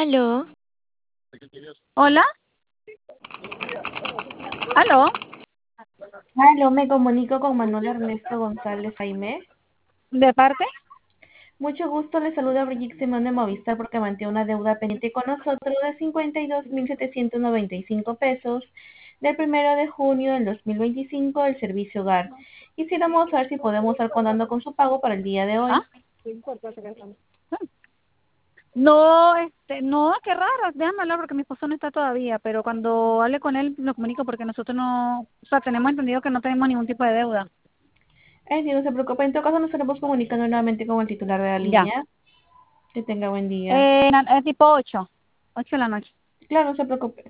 Aló, Hola, aló, Aló, me comunico con Manuel Ernesto González Jaime. ¿de parte? Mucho gusto, le saluda Brigitte Simón de Movistar porque mantiene una deuda pendiente con nosotros de 52.795 pesos del 1 de junio del 2025 del servicio hogar. Quisiéramos saber si podemos estar contando con su pago para el día de hoy. ¿Ah? No, no, qué raro, déjame hablar porque mi esposo no está todavía, pero cuando hable con él lo comunico porque nosotros no, o sea, tenemos entendido que no tenemos ningún tipo de deuda. Sí, no se preocupe, en todo caso nos estaremos comunicando nuevamente con el titular de la Ya. línea. Que tenga buen día. Es tipo 8 de la noche. Claro, no se preocupe.